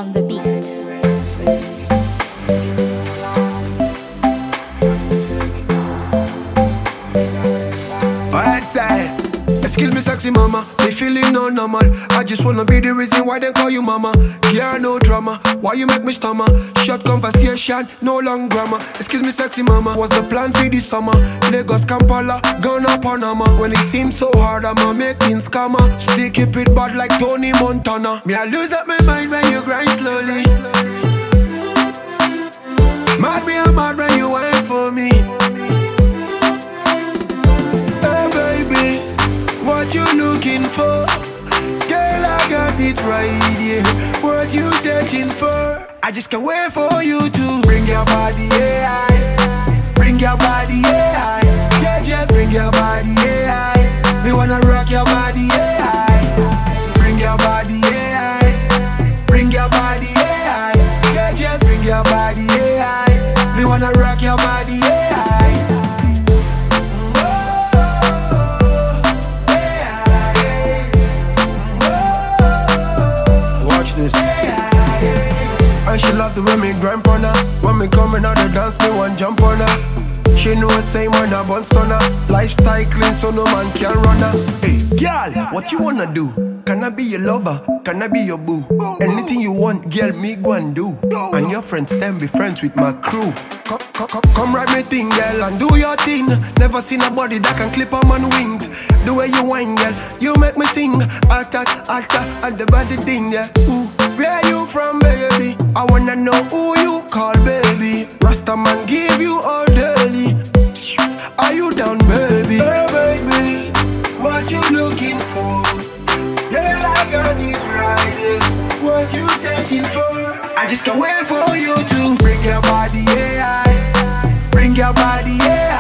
on the beat. I say, excuse me sexy mama, me feeling no normal. I just wanna be the reason why they call you mama. Yeah, no drama, why you make me stammer? Short conversation, no long grammar. Excuse me sexy mama, what's the plan for this summer? Lagos, Kampala, Ghana, Panama. When it seems so hard, I'ma make things scammer. Still keep it bad like Tony Montana. Me I lose up my mind when you grind slowly. Mad me, I'm mad when you wait for me. What you looking for? Girl, I got it right here. What you searching for? I just can't wait for you to bring your body, yeah. Bring your body, yeah. Yeah, just bring your body, yeah. Me wanna rock your body, yeah. Bring your body, yeah. Bring your body, yeah. Yeah, just bring your body, yeah. Me wanna rock your body, yeah. This. And she love the way me grind on her. When me coming out the dance, me one jump on her. She know same man a bun stunner. Lifestyle clean so no man can run her. Hey, girl, what you wanna do? Can I be your lover? Can I be your boo? Anything you want, girl, me go and do. And your friends then be friends with my crew. Come ride me thing, girl, and do your thing. Never seen a body that can clip on man wings. The way you whine, girl, you make me sing. Alta, and the body thing, yeah. Ooh, where you from, baby? I wanna know who you call, baby. Rasta man give you all daily. Are you down, baby? Hey, baby, what you looking for? Girl, I got it right, yeah. What you searching for? I just can't wait for you to bring your body, yeah. Bring your body, yeah.